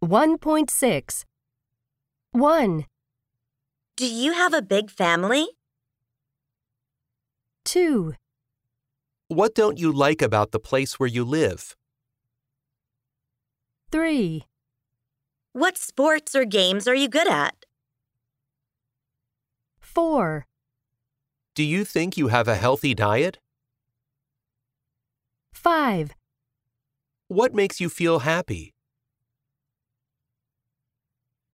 1.6. 1, Do you have a big family? 2, What don't you like about the place where you live? 3, What sports or games are you good at? 4, Do you think you have a healthy diet? 5. What makes you feel happy?